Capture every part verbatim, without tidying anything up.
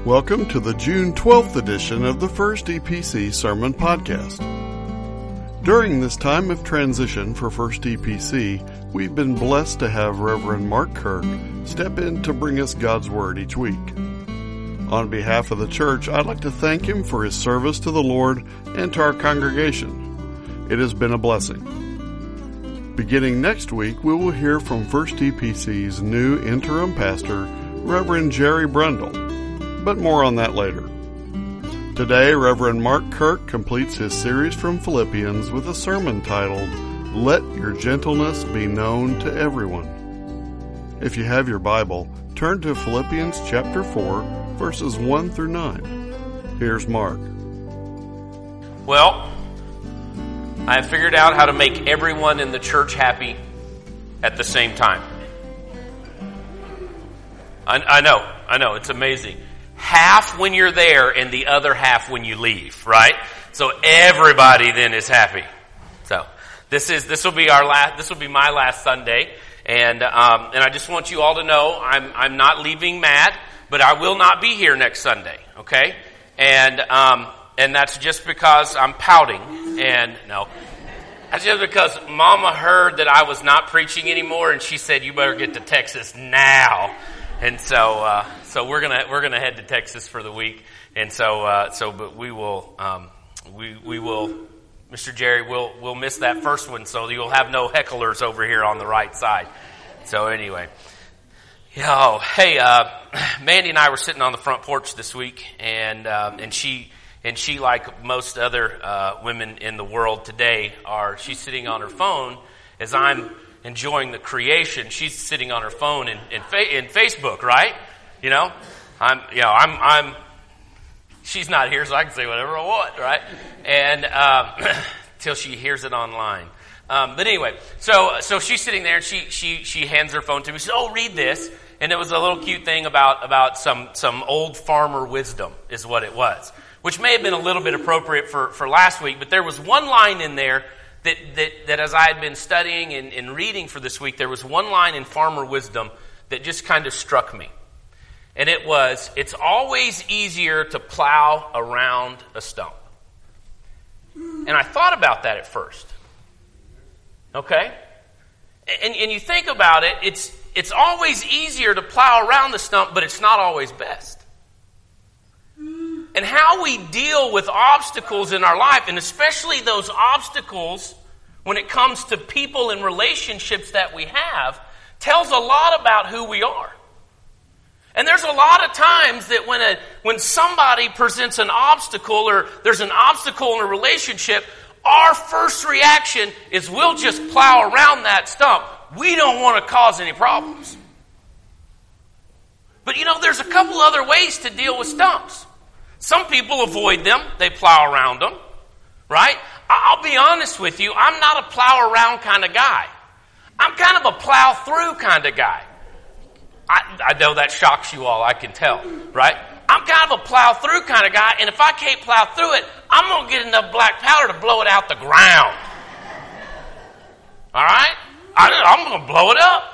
Welcome to the June twelfth edition of the First E P C Sermon Podcast. During this time of transition for First E P C, we've been blessed to have Reverend Mark Kirk step in to bring us God's Word each week. On behalf of the church, I'd like to thank him for his service to the Lord and to our congregation. It has been a blessing. Beginning next week, we will hear from First E P C's new interim pastor, Reverend Jerry Brundle. But more on that later. Today, Reverend Mark Kirk completes his series from Philippians with a sermon titled, Let Your Gentleness Be Known to Everyone. If you have your Bible, turn to Philippians chapter four, verses one through nine. Here's Mark. Well, I have figured out how to make everyone in the church happy at the same time. I, I know, I know, it's amazing. Half when you're there and the other half when you leave, right? So everybody then is happy. So this is this will be our last. This will be my last Sunday, and um, and I just want you all to know I'm I'm not leaving mad, but I will not be here next Sunday. Okay, and um and that's just because I'm pouting, and no, that's just because Mama heard that I was not preaching anymore, and she said you better get to Texas now. And so, uh, so we're gonna we're gonna head to Texas for the week, and so uh, so but we will um, we we will Mister Jerry will will miss that first one, so you'll have no hecklers over here on the right side. So anyway, yo, hey, uh, Mandy and I were sitting on the front porch this week, and um, and she and she like most other uh, women in the world today are she's sitting on her phone as I'm enjoying the creation. She's sitting on her phone in in, fa- in Facebook, right? You know, I'm you know I'm I'm. She's not here, so I can say whatever I want, right? And um, till she hears it online. Um, but anyway, so so she's sitting there, and she she she hands her phone to me. She says, "Oh, read this." And it was a little cute thing about about some some old farmer wisdom, is what it was, which may have been a little bit appropriate for for last week. But there was one line in there. That, that, that as I had been studying and, and reading for this week, there was one line in Farmer Wisdom that just kind of struck me. And it was, it's always easier to plow around a stump. And I thought about that at first. Okay? And, and you think about it, it's, it's always easier to plow around the stump, but it's not always best. And how we deal with obstacles in our life, and especially those obstacles when it comes to people and relationships that we have, tells a lot about who we are. And there's a lot of times that when a when somebody presents an obstacle or there's an obstacle in a relationship, our first reaction is we'll just plow around that stump. We don't want to cause any problems. But you know, there's a couple other ways to deal with stumps. Some people avoid them. They plow around them, right? I'll be honest with you. I'm not a plow around kind of guy. I'm kind of a plow through kind of guy. I, I know that shocks you all. I can tell, right? I'm kind of a plow through kind of guy, and if I can't plow through it, I'm going to get enough black powder to blow it out the ground. All right? I, I'm going to blow it up.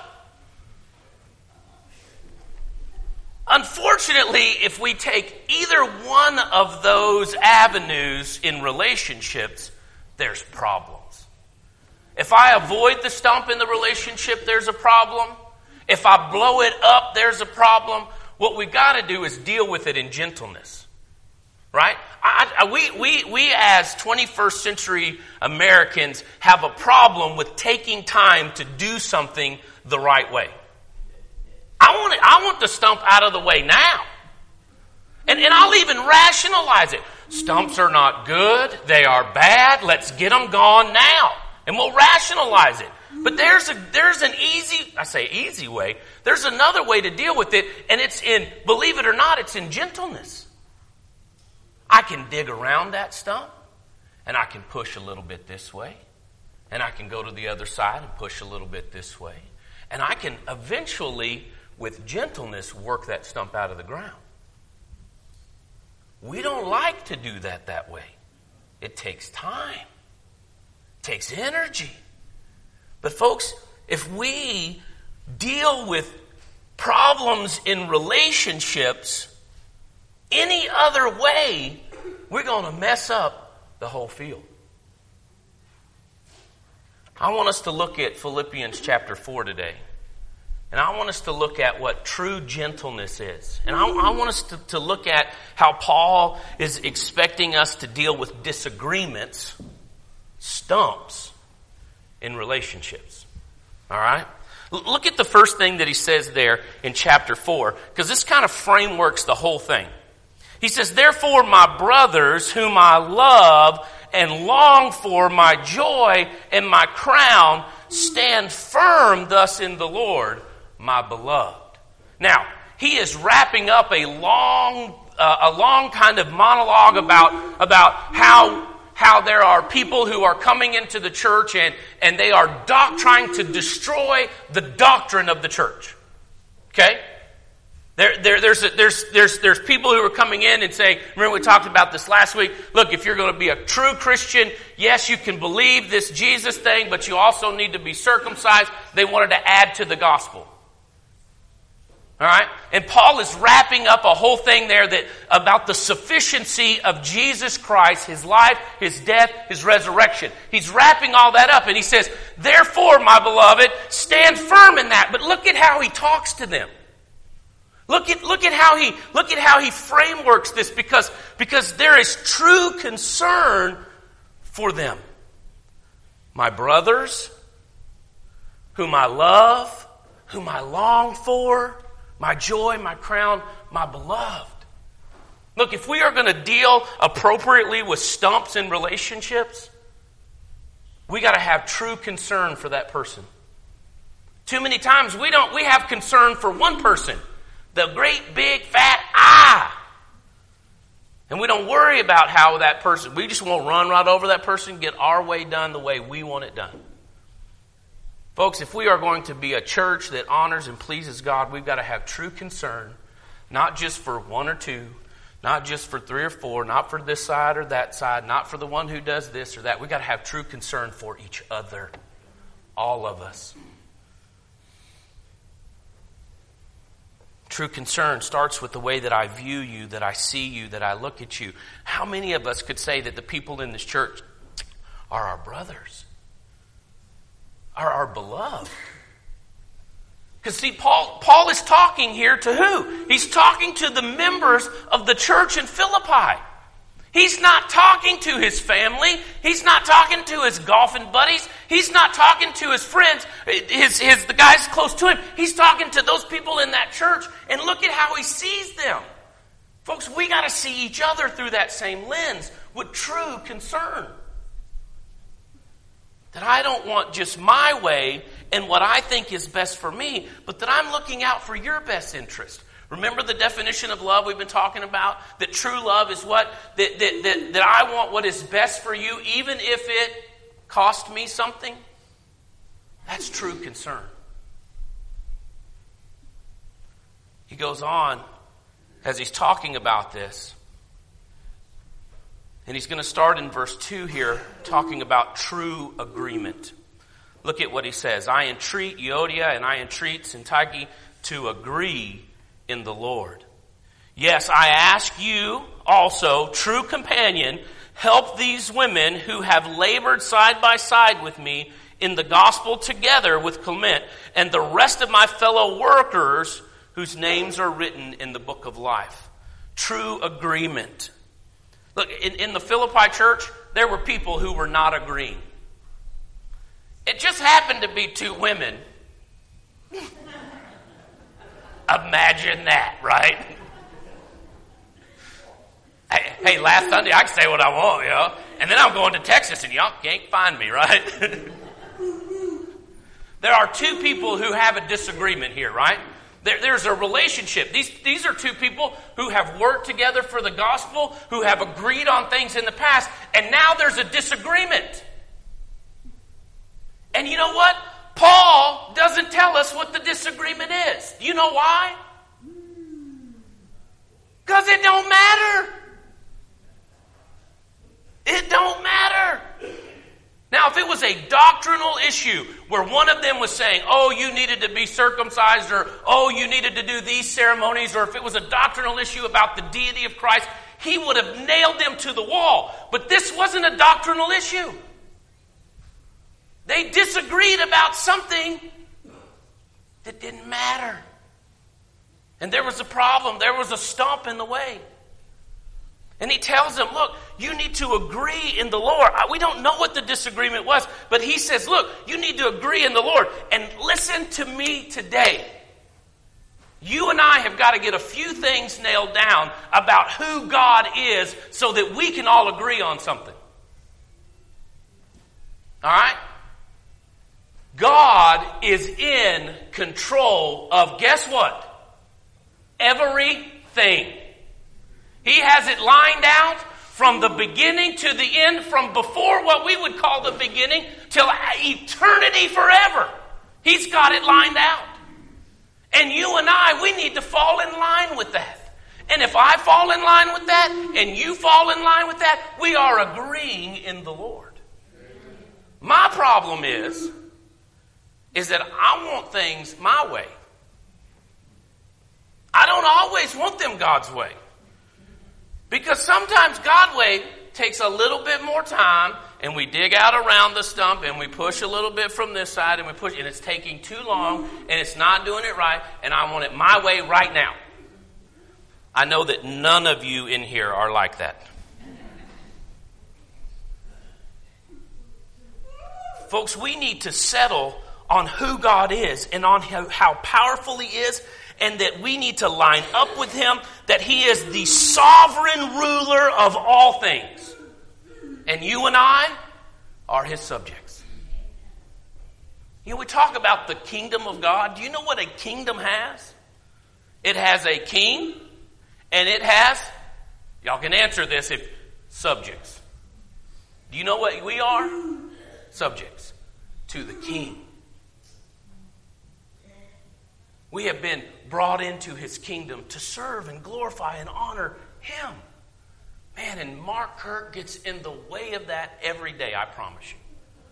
Unfortunately, if we take either one of those avenues in relationships, there's problems. If I avoid the stump in the relationship, there's a problem. If I blow it up, there's a problem. What we've got to do is deal with it in gentleness. Right? I, I, we, we, we as twenty-first century Americans have a problem with taking time to do something the right way. I want it, I want the stump out of the way now. And, and I'll even rationalize it. Stumps are not good. They are bad. Let's get them gone now. And we'll rationalize it. But there's a there's an easy, I say easy way. There's another way to deal with it. And it's in, believe it or not, it's in gentleness. I can dig around that stump. And I can push a little bit this way. And I can go to the other side and push a little bit this way. And I can eventually, with gentleness, work that stump out of the ground. We don't like to do that that way. It takes time. It takes energy. But folks, if we deal with problems in relationships Any other way, we're going to mess up the whole field. I want us to look at Philippians chapter four today. And I want us to look at what true gentleness is. And I, I want us to, to look at how Paul is expecting us to deal with disagreements, stumps, in relationships. All right? Look at the first thing that he says there in chapter four, because this kind of frameworks the whole thing. He says, therefore, my brothers, whom I love and long for, my joy and my crown, stand firm thus in the Lord, my beloved. Now, he is wrapping up a long, uh, a long kind of monologue about, about how, how there are people who are coming into the church and, and they are doc- trying to destroy the doctrine of the church. Okay? There, there, there's, a, there's, there's, there's people who are coming in and saying, remember we talked about this last week, look, if you're going to be a true Christian, yes, you can believe this Jesus thing, but you also need to be circumcised. They wanted to add to the gospel. All right? And Paul is wrapping up a whole thing there that about the sufficiency of Jesus Christ, His life, His death, His resurrection. He's wrapping all that up and he says, therefore, my beloved, stand firm in that. But look at how he talks to them. Look at, look at how he, look at how he frameworks this because, because there is true concern for them. My brothers, whom I love, whom I long for, my joy, my crown, my beloved. Look, if we are going to deal appropriately with stumps in relationships, we got to have true concern for that person. Too many times we don't, we have concern for one person, the great big fat I. And we don't worry about how that person, we just won't run right over that person, get our way done the way we want it done. Folks, if we are going to be a church that honors and pleases God, we've got to have true concern, not just for one or two, not just for three or four, not for this side or that side, not for the one who does this or that. We've got to have true concern for each other, all of us. True concern starts with the way that I view you, that I see you, that I look at you. How many of us could say that the people in this church are our brothers? Are our beloved? Because see, Paul, Paul is talking here to who? He's talking to the members of the church in Philippi. He's not talking to his family. He's not talking to his golfing buddies. He's not talking to his friends, his, his, the guys close to him. He's talking to those people in that church. And look at how he sees them. Folks, we got to see each other through that same lens with true concern. That I don't want just my way and what I think is best for me, but that I'm looking out for your best interest. Remember the definition of love we've been talking about? That true love is what? That, that, that, that I want what is best for you, even if it cost me something. That's true concern. He goes on as he's talking about this. And he's going to start in verse two here, talking about true agreement. Look at what he says. I entreat Euodia and I entreat Syntyche to agree in the Lord. Yes, I ask you also, true companion, help these women who have labored side by side with me in the gospel together with Clement and the rest of my fellow workers whose names are written in the book of life. True agreement. Look, in, in the Philippi church, there were people who were not agreeing. It just happened to be two women. Imagine that, right? Hey, hey, last Sunday I can say what I want, you know, and then I'm going to Texas and y'all can't find me, right? There are two people who have a disagreement here, right? There, there's a relationship. These, these are two people who have worked together for the gospel, who have agreed on things in the past, and now there's a disagreement. And you know what? Paul doesn't tell us what the disagreement is. Do you know why? Because it don't matter. It don't matter. Now, if it was a doctrinal issue where one of them was saying, oh, you needed to be circumcised, or oh, you needed to do these ceremonies, or if it was a doctrinal issue about the deity of Christ, he would have nailed them to the wall. But this wasn't a doctrinal issue. They disagreed about something that didn't matter. And there was a problem. There was a stump in the way. And he tells them, look, you need to agree in the Lord. We don't know what the disagreement was, but he says, look, you need to agree in the Lord. And listen to me today. You and I have got to get a few things nailed down about who God is so that we can all agree on something. All right? God is in control of, guess what? Everything. He has it lined out from the beginning to the end, from before what we would call the beginning till eternity forever. He's got it lined out. And you and I, we need to fall in line with that. And if I fall in line with that, and you fall in line with that, we are agreeing in the Lord. My problem is, is that I want things my way. I don't always want them God's way. Because sometimes God's way takes a little bit more time, and we dig out around the stump, and we push a little bit from this side, and we push, and it's taking too long, and it's not doing it right, and I want it my way right now. I know that none of you in here are like that. Folks, we need to settle on who God is and on how, how powerful He is, and that we need to line up with Him, that He is the sovereign ruler of all things. And you and I are His subjects. You know, we talk about the kingdom of God. Do you know what a kingdom has? It has a king, and it has, y'all can answer this, if subjects. Do you know what we are? Subjects to the king. We have been brought into His kingdom to serve and glorify and honor Him. Man, and Mark Kirk gets in the way of that every day, I promise you.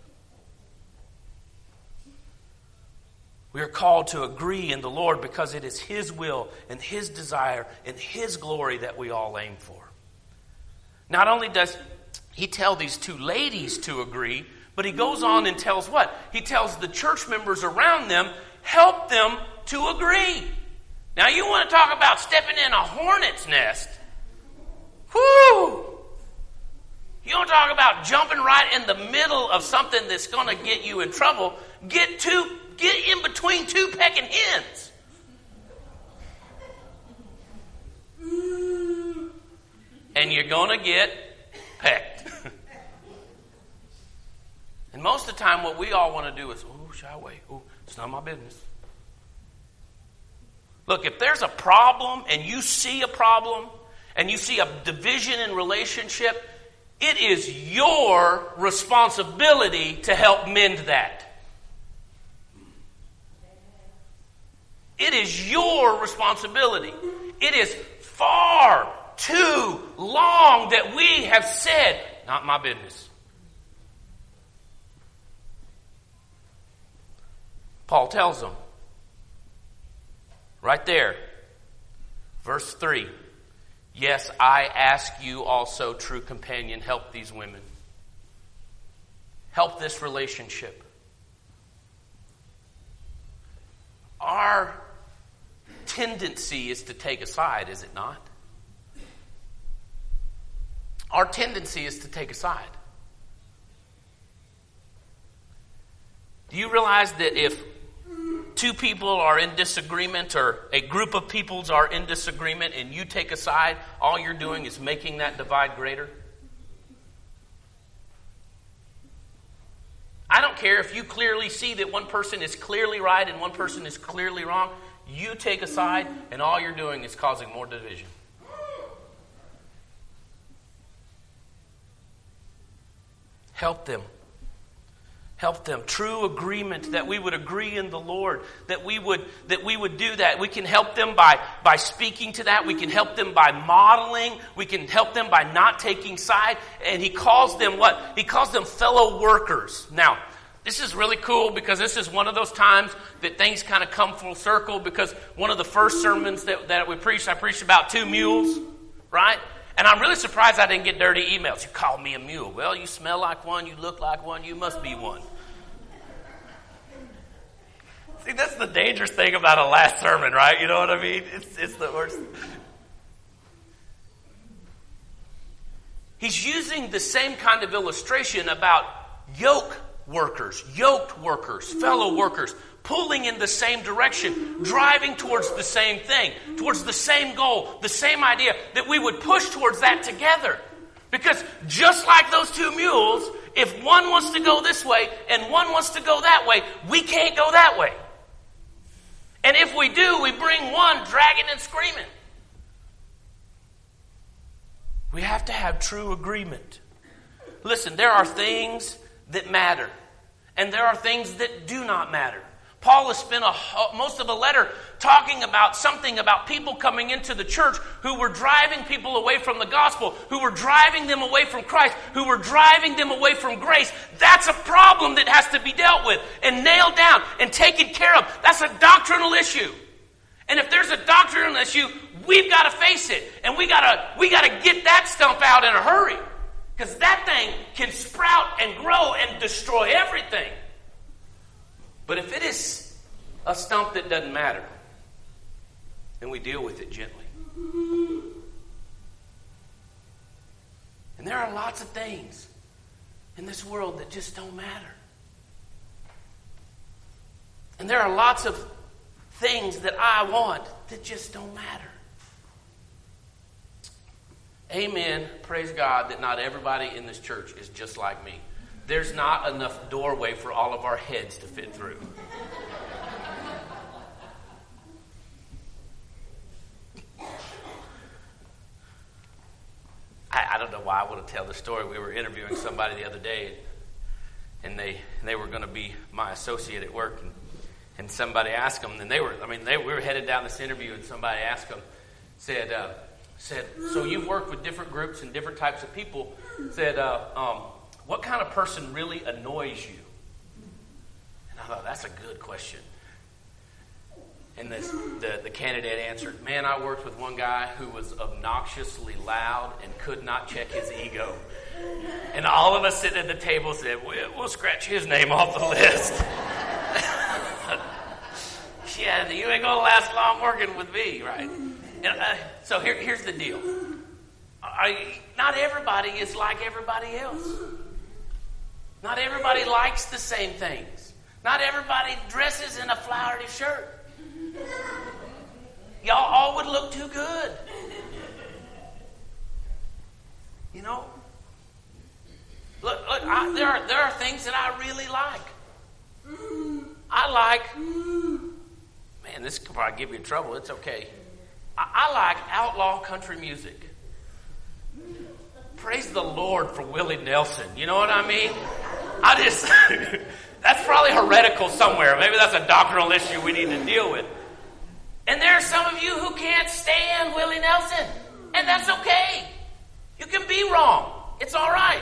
We are called to agree in the Lord because it is His will and His desire and His glory that we all aim for. Not only does He tell these two ladies to agree, but He goes on and tells what? He tells the church members around them, help them to agree. Now you want to talk about stepping in a hornet's nest. Whoo! You want to talk about jumping right in the middle of something that's going to get you in trouble. Get two, get in between two pecking hens. And you're going to get pecked. And most of the time what we all want to do is, oh, shy away. Oh, it's not my business. Look, if there's a problem and you see a problem and you see a division in relationship, it is your responsibility to help mend that. It is your responsibility. It is far too long that we have said, not my business. Paul tells them, right there, verse three, yes, I ask you also, true companion, help these women. Help this relationship. Our tendency is to take a side, is it not? Our tendency is to take a side. Do you realize that if two people are in disagreement, or a group of peoples are in disagreement, and you take a side, all you're doing is making that divide greater? I don't care if you clearly see that one person is clearly right and one person is clearly wrong. You take a side, and all you're doing is causing more division. Help them. Help them. True agreement, that we would agree in the Lord, that we would that we would do that. We can help them by by speaking to that. We can help them by modeling. We can help them by not taking side. And he calls them what? He calls them fellow workers. Now, this is really cool because this is one of those times that things kind of come full circle, because one of the first sermons that, that we preached, I preached about two mules, right? And I'm really surprised I didn't get dirty emails. You called me a mule. Well, you smell like one, you look like one, you must be one. See, that's the dangerous thing about a last sermon, right? You know what I mean? It's, it's the worst. He's using the same kind of illustration about yoke workers, yoked workers, fellow workers, pulling in the same direction, driving towards the same thing, towards the same goal, the same idea, that we would push towards that together. Because just like those two mules, if one wants to go this way and one wants to go that way, we can't go that way. And if we do, we bring one dragging and screaming. We have to have true agreement. Listen, there are things that matter, and there are things that do not matter. Paul has spent a, most of the letter talking about something about people coming into the church who were driving people away from the gospel, who were driving them away from Christ, who were driving them away from grace. That's a problem that has to be dealt with and nailed down and taken care of. That's a doctrinal issue. And if there's a doctrinal issue, we've got to face it, and we got to we got to get that stump out in a hurry, because that thing can sprout and grow and destroy everything. But if it is a stump that doesn't matter, then we deal with it gently. And there are lots of things in this world that just don't matter. And there are lots of things that I want that just don't matter. Amen. Praise God that not everybody in this church is just like me. There's not enough doorway for all of our heads to fit through. I, I don't know why I want to tell the story. We were interviewing somebody the other day, and they they were going to be my associate at work, and, and somebody asked them, and they were, I mean, they we were headed down this interview, and somebody asked them, said, uh, said, so you've worked with different groups and different types of people, said, uh, um, what kind of person really annoys you? And I thought, that's a good question. And this, the, the candidate answered, man, I worked with one guy who was obnoxiously loud and could not check his ego. And all of us sitting at the table said, we'll, we'll scratch his name off the list. Yeah, you ain't going to last long working with me, right? And, uh, so here, here's the deal. I, not everybody is like everybody else. Not everybody likes the same things. Not everybody dresses in a flowery shirt. Y'all all would look too good. You know? Look, look. I, there are there are things that I really like. I like. Man, this could probably give you trouble. It's okay. I, I like outlaw country music. Praise the Lord for Willie Nelson. You know what I mean? I just, that's probably heretical somewhere. Maybe that's a doctrinal issue we need to deal with. And there are some of you who can't stand Willie Nelson. And that's okay. You can be wrong. It's all right.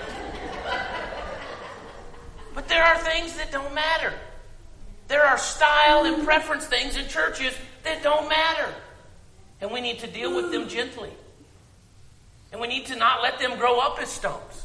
But there are things that don't matter. There are style and preference things in churches that don't matter. And we need to deal with them gently. And we need to not let them grow up as stumps.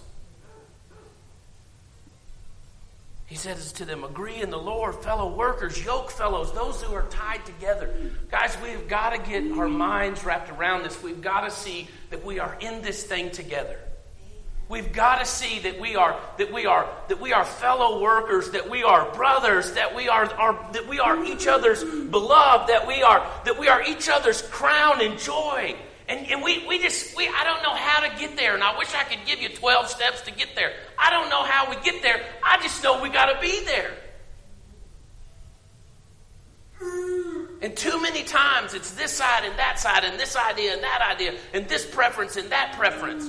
He says to them, agree in the Lord, fellow workers, yoke fellows, those who are tied together. Guys, we've got to get our minds wrapped around this. We've got to see that we are in this thing together. We've got to see that we are that we are that we are fellow workers, that we are brothers, that we are, are that we are each other's beloved, that we are that we are each other's crown and joy. And, and we, we just, we I don't know how to get there. And I wish I could give you twelve steps to get there. I don't know how we get there. I just know we got to be there. And too many times it's this side and that side and this idea and that idea and this preference and that preference.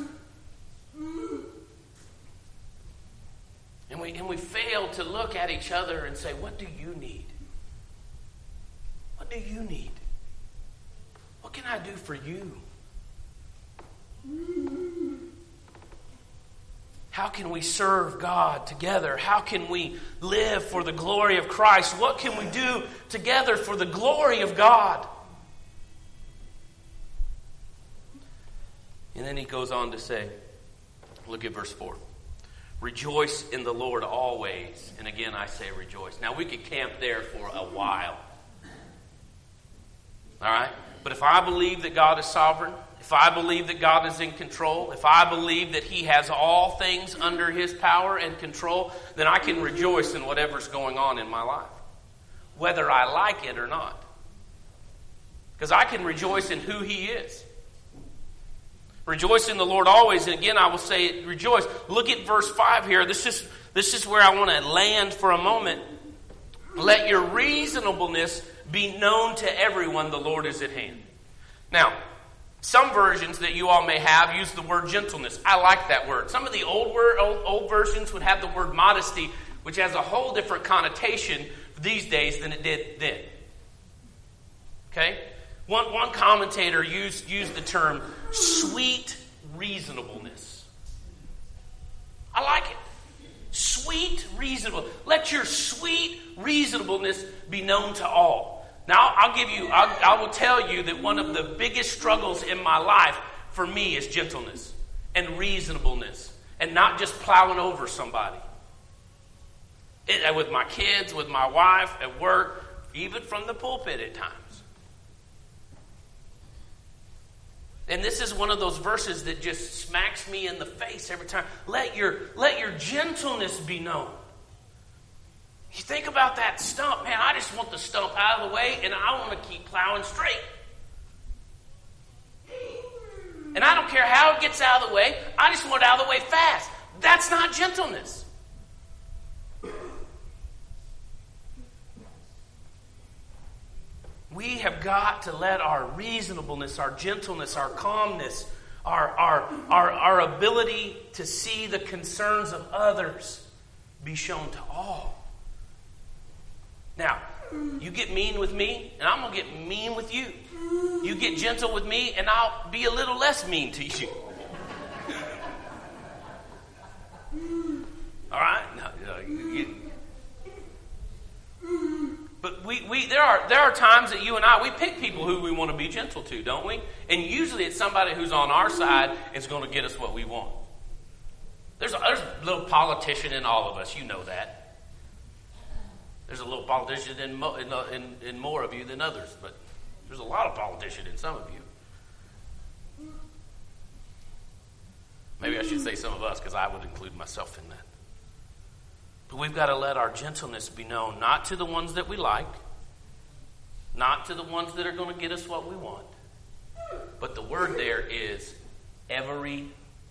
And we, and we fail to look at each other and say, what do you need? What do you need? What what can I do for you? How can we serve God together? How can we live for the glory of Christ? What can we do together for the glory of God? And then he goes on to say, look at verse four. Rejoice in the Lord always. And again, I say rejoice. Now, we could camp there for a while. All right? But if I believe that God is sovereign, if I believe that God is in control, if I believe that He has all things under His power and control, then I can rejoice in whatever's going on in my life, whether I like it or not. Because I can rejoice in who He is. Rejoice in the Lord always. And again, I will say rejoice. Look at verse five here. This is, this is where I want to land for a moment. Let your reasonableness be known to everyone. The Lord is at hand. Now, some versions that you all may have use the word gentleness. I like that word. Some of the old, word, old, old versions would have the word modesty, which has a whole different connotation these days than it did then. Okay? One, one commentator used, used the term sweet reasonableness. I like it. Sweet reasonable. Let your sweet reasonableness be known to all. Now, I'll give you, I'll, I will tell you that one of the biggest struggles in my life for me is gentleness and reasonableness and not just plowing over somebody. It, with my kids, with my wife, at work, even from the pulpit at times. And this is one of those verses that just smacks me in the face every time. Let your, let your gentleness be known. You think about that stump. Man, I just want the stump out of the way, and I want to keep plowing straight. And I don't care how it gets out of the way. I just want it out of the way fast. That's not gentleness. We have got to let our reasonableness, our gentleness, our calmness, our, our, our, our ability to see the concerns of others be shown to all. Now, you get mean with me, and I'm going to get mean with you. You get gentle with me, and I'll be a little less mean to you. All right? No, no, you, you. But we, we there are there are times that you and I, we pick people who we want to be gentle to, don't we? And usually it's somebody who's on our side and is going to get us what we want. There's a, there's a little politician in all of us. You know that. There's a little politician in, mo- in, uh, in, in more of you than others, but there's a lot of politician in some of you. Maybe I should say some of us, because I would include myself in that. But we've got to let our gentleness be known, not to the ones that we like, not to the ones that are going to get us what we want, but the word there is everybody.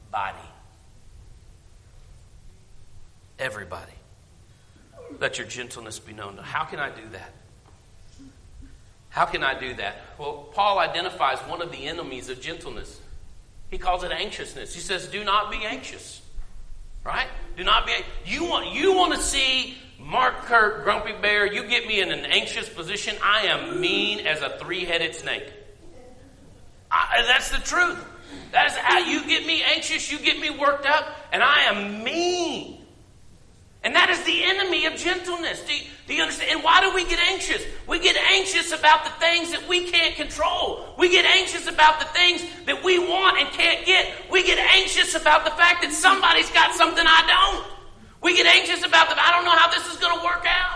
Everybody. Let your gentleness be known. How can I do that? How can I do that? Well, Paul identifies one of the enemies of gentleness. He calls it anxiousness. He says, do not be anxious. Right? Do not be. You want, you want to see Mark Kurt, Grumpy Bear, you get me in an anxious position, I am mean as a three-headed snake. I, that's the truth. That is how you get me anxious, you get me worked up, and I am mean. And that is the enemy of gentleness. Do you, do you understand? And why do we get anxious? We get anxious about the things that we can't control. We get anxious about the things that we want and can't get. We get anxious about the fact that somebody's got something I don't. We get anxious about the, I don't know how this is going to work out.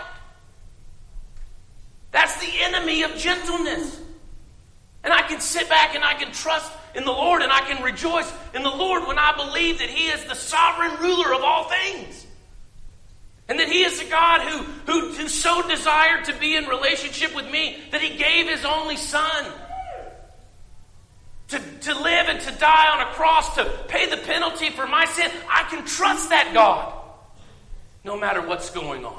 That's the enemy of gentleness. And I can sit back and I can trust in the Lord and I can rejoice in the Lord when I believe that He is the sovereign ruler of all things. And that He is a God who, who, who so desired to be in relationship with me that He gave His only Son to, to live and to die on a cross to pay the penalty for my sin. I can trust that God no matter what's going on.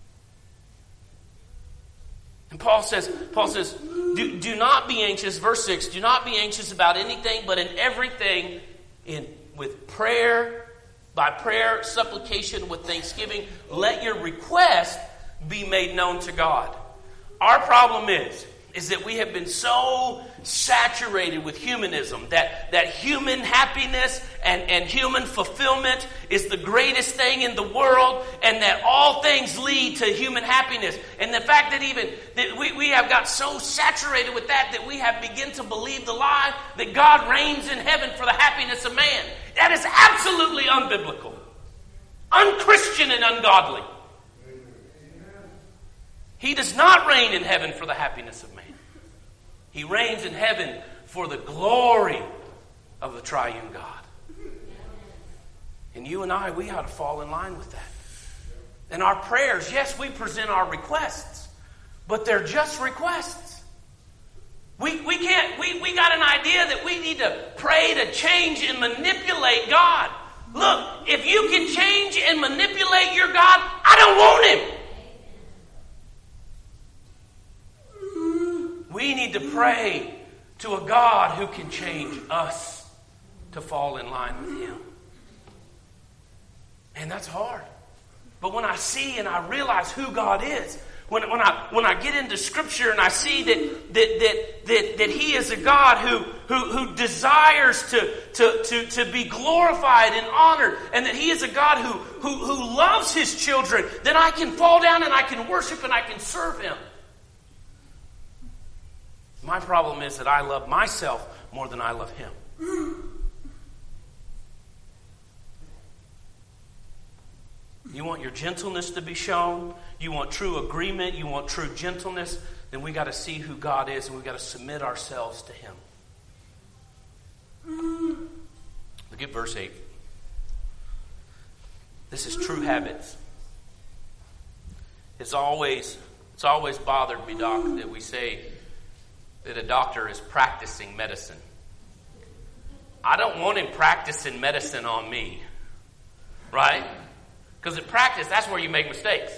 And Paul says, Paul says, do, do not be anxious, verse six, do not be anxious about anything, but in everything, in with prayer, by prayer, supplication, with thanksgiving, let your request be made known to God. Our problem is, is that we have been so saturated with humanism that, that human happiness and, and human fulfillment is the greatest thing in the world, and that all things lead to human happiness. And the fact that even that we, we have got so saturated with that that we have begun to believe the lie that God reigns in heaven for the happiness of man. That is absolutely unbiblical, unchristian, and ungodly. He does not reign in heaven for the happiness of man. He reigns in heaven for the glory of the triune God. And you and I, we ought to fall in line with that. And our prayers, yes, we present our requests, but they're just requests. We, we can't, we, we got an idea that we need to pray to change and manipulate God. Look, if you can change and manipulate your God, I don't want him. We need to pray to a God who can change us to fall in line with him. And that's hard. But when I see and I realize who God is, when, when I when I get into Scripture and I see that that that that, that he is a God who who, who desires to, to, to, to be glorified and honored, and that he is a God who, who, who loves his children, then I can fall down and I can worship and I can serve him. My problem is that I love myself more than I love him. You want your gentleness to be shown, you want true agreement, you want true gentleness, then we got to see who God is and we got to submit ourselves to him. Look at verse eight. This is true habits. It's always, it's always bothered me, Doc, that we say that a doctor is practicing medicine. I don't want him practicing medicine on me. Right? Because in practice, that's where you make mistakes.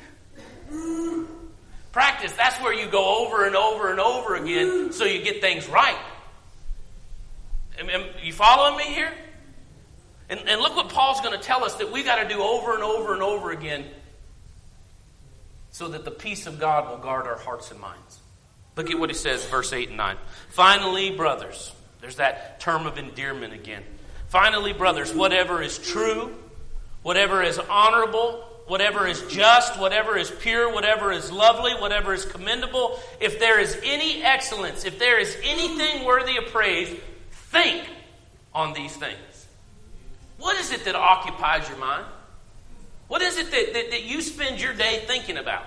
Practice, that's where you go over and over and over again so you get things right. Am, am, you following me here? And, and look what Paul's going to tell us that we got to do over and over and over again so that the peace of God will guard our hearts and minds. Look at what he says, verse eight and nine. Finally, brothers, there's that term of endearment again. Finally, brothers, whatever is true, whatever is honorable, whatever is just, whatever is pure, whatever is lovely, whatever is commendable, if there is any excellence, if there is anything worthy of praise, think on these things. What is it that occupies your mind? What is it that, that, that you spend your day thinking about?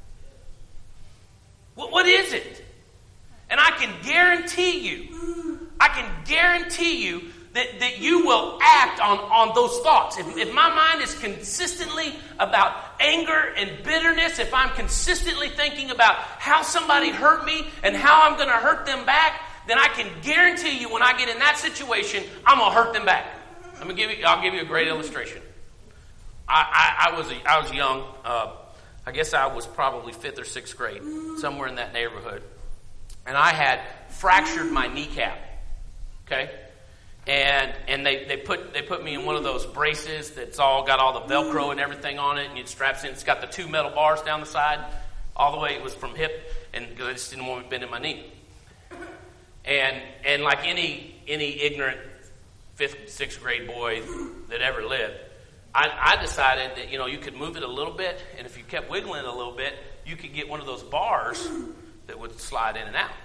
What, what is it? And I can guarantee you, I can guarantee you that, that you will act on, on those thoughts. If, if my mind is consistently about anger and bitterness, if I'm consistently thinking about how somebody hurt me and how I'm going to hurt them back, then I can guarantee you when I get in that situation, I'm going to hurt them back. Let me give you, I'll give you a great illustration. I, I, I was a, I was young. Uh, I guess I was probably fifth or sixth grade, somewhere in that neighborhood. And I had fractured my kneecap. Okay? And and they, they put they put me in one of those braces that's all got all the Velcro and everything on it, and it straps in. It's got the two metal bars down the side, all the way. It was from hip, and because I just didn't want to bend in my knee. And and like any any ignorant fifth, sixth grade boy that ever lived, I, I decided that, you know, you could move it a little bit, and if you kept wiggling it a little bit, you could get one of those bars that would slide in and out.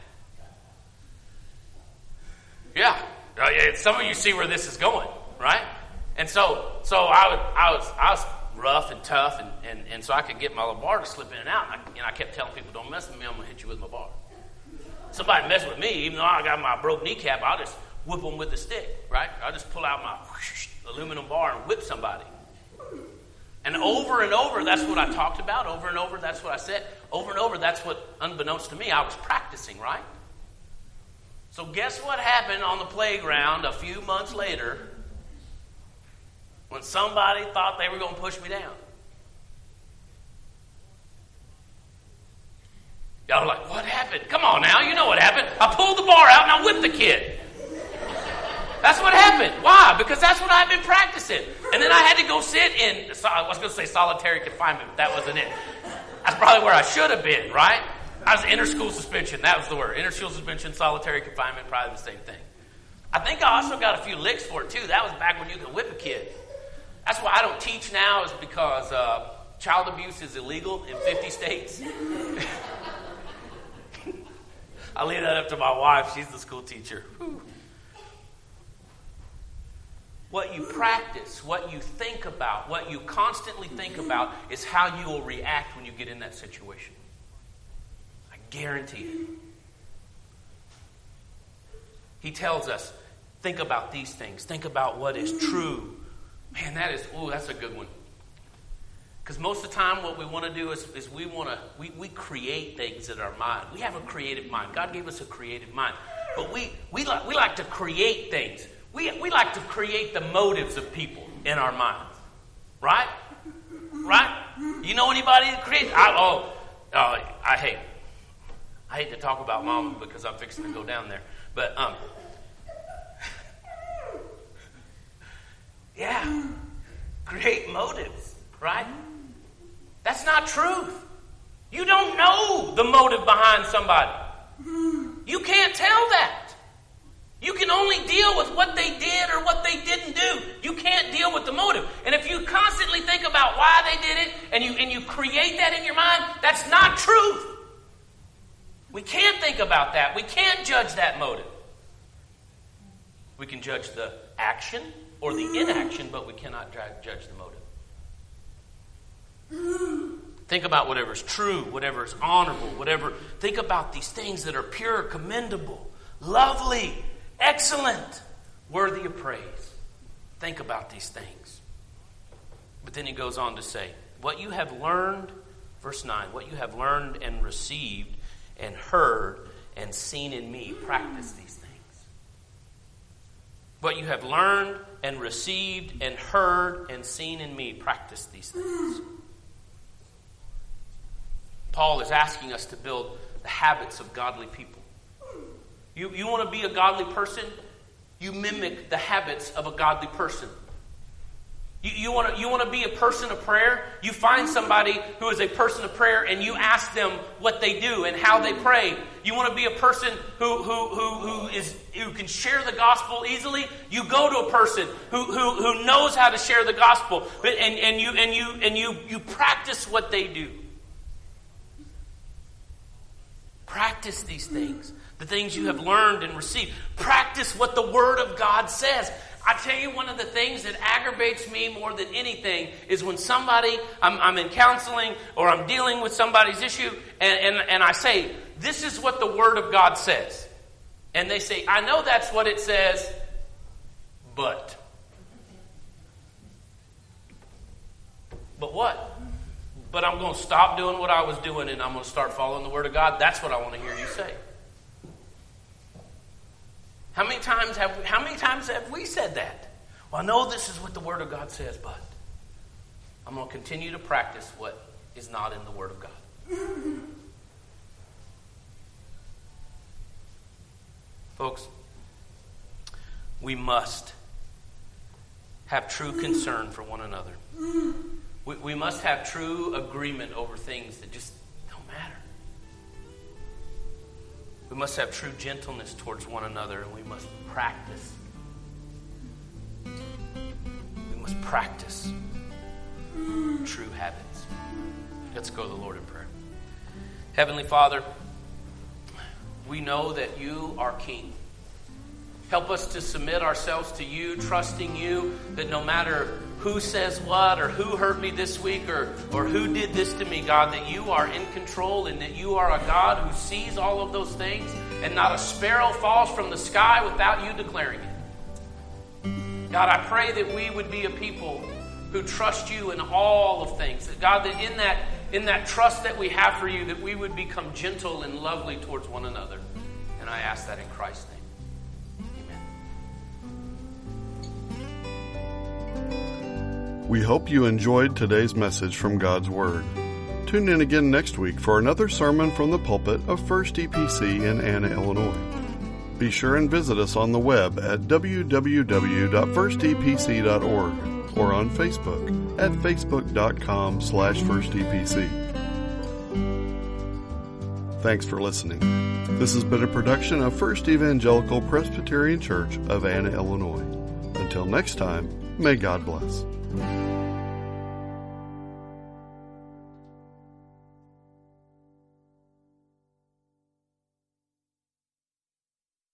Yeah. Some of you see where this is going, right? And so, so I was, I was, I was rough and tough, and, and, and so I could get my little bar to slip in and out. And I, and I kept telling people, "Don't mess with me. I'm gonna hit you with my bar." Somebody mess with me, even though I got my broke kneecap, I'll just whip them with the stick, right? I'll just pull out my whoosh, aluminum bar and whip somebody. And over and over, that's what I talked about. Over and over, that's what I said. Over and over, that's what, unbeknownst to me, I was practicing, right? So guess what happened on the playground a few months later when somebody thought they were going to push me down? Y'all are like, what happened? Come on now, you know what happened. I pulled the bar out and I whipped the kid. That's what happened. Why? Because that's what I've been practicing. And then I had to go sit in, I was going to say solitary confinement, but that wasn't it. That's probably where I should have been, right? I was inter-school suspension. That was the word. Inter-school suspension, solitary confinement, probably the same thing. I think I also got a few licks for it, too. That was back when you could whip a kid. That's why I don't teach now, is because uh, child abuse is illegal in fifty states. I leave that up to my wife. She's the school teacher. Whew. What you practice, what you think about, what you constantly think about is how you will react when you get in that situation. I guarantee it. He tells us, think about these things. Think about what is true. Man, that is, ooh, that's a good one. Because most of the time what we want to do is, is we want to, we, we create things in our mind. We have a creative mind. God gave us a creative mind. But we, we, like, we like to create things. We, we like to create the motives of people in our minds. Right? Right? You know anybody that creates? I, oh, oh, I hate, I hate to talk about mama because I'm fixing to go down there. But, um, yeah, create motives, right? That's not truth. You don't know the motive behind somebody. You can't tell that. You can only deal with what they did or what they didn't do. You can't deal with the motive. And if you constantly think about why they did it and you and you create that in your mind, that's not truth. We can't think about that. We can't judge that motive. We can judge the action or the inaction, but we cannot judge the motive. Think about whatever is true, whatever is honorable, whatever. Think about these things that are pure, commendable, lovely, excellent, worthy of praise. Think about these things. But then he goes on to say, what you have learned, verse nine, what you have learned and received and heard and seen in me, practice these things. What you have learned and received and heard and seen in me, practice these things. Paul is asking us to build the habits of godly people. You, you want to be a godly person? You mimic the habits of a godly person. You, you, want to, you want to be a person of prayer? You find somebody who is a person of prayer and you ask them what they do and how they pray. You want to be a person who, who, who, who, is, who can share the gospel easily? You go to a person who, who, who knows how to share the gospel, but, and, and, you, and, you, and you, you practice what they do. Practice these things, the things you have learned and received. Practice what the Word of God says. I tell you, one of the things that aggravates me more than anything is when somebody, I'm, I'm in counseling or I'm dealing with somebody's issue and, and, and I say, this is what the Word of God says. And they say, I know that's what it says, but. But what? But I'm going to stop doing what I was doing and I'm going to start following the Word of God. That's what I want to hear you say. How many times have we, how many times have we said that? Well, I know this is what the Word of God says, but I'm going to continue to practice what is not in the Word of God. Folks, we must have true concern for one another. We, we must have true agreement over things that just don't matter. We must have true gentleness towards one another, and we must practice. We must practice true habits. Let's go to the Lord in prayer. Heavenly Father, we know that you are King. Help us to submit ourselves to you, trusting you that no matter who says what or who hurt me this week or, or who did this to me, God, that you are in control and that you are a God who sees all of those things and not a sparrow falls from the sky without you declaring it. God, I pray that we would be a people who trust you in all of things. That God, that in that, in that trust that we have for you, that we would become gentle and lovely towards one another. And I ask that in Christ's name. We hope you enjoyed today's message from God's Word. Tune in again next week for another sermon from the pulpit of First E P C in Anna, Illinois. Be sure and visit us on the web at w w w dot first e p c dot org or on Facebook at facebook dot com slash first e p c. Thanks for listening. This has been a production of First Evangelical Presbyterian Church of Anna, Illinois. Until next time, may God bless.